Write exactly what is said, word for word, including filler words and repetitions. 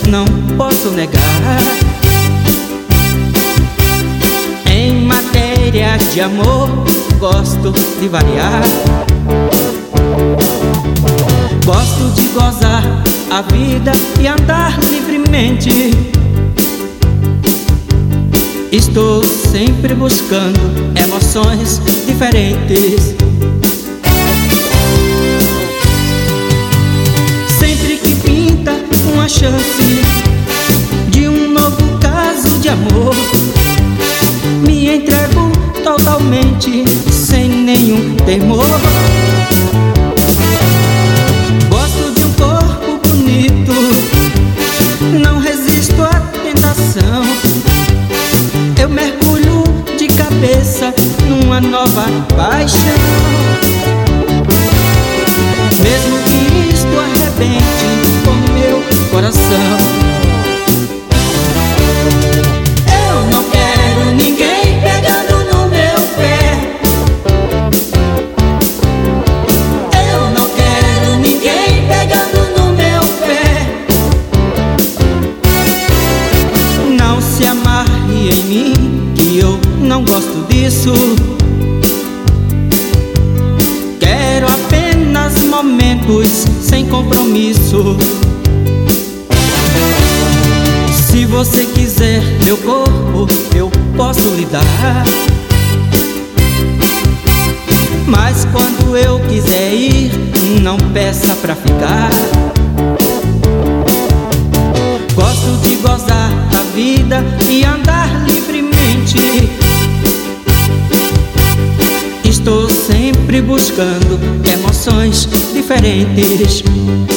não posso negar. Em matéria de amor, gosto de variar. Gosto de gozar a vida e andar livremente. Estou sempre buscando emoções diferentes. Sempre que pinta uma chance de um novo caso de amor, me entrego totalmente, sem nenhum temor. Gosto de um corpo bonito, não resisto à tentação. Eu mergulho de cabeça numa nova paixão. Mesmo que isto arrebente com meu coração. Eu não quero ninguém pegando no meu pé. Eu não quero ninguém pegando no meu pé. Não se amarre em mim, que eu não gosto disso. Quero apenas momentos sem compromisso. Se você quiser meu corpo, eu posso lhe dar. Mas quando eu quiser ir, não peça pra ficar. Gosto de gozar a vida e andar livremente. Estou sempre buscando emoções diferentes.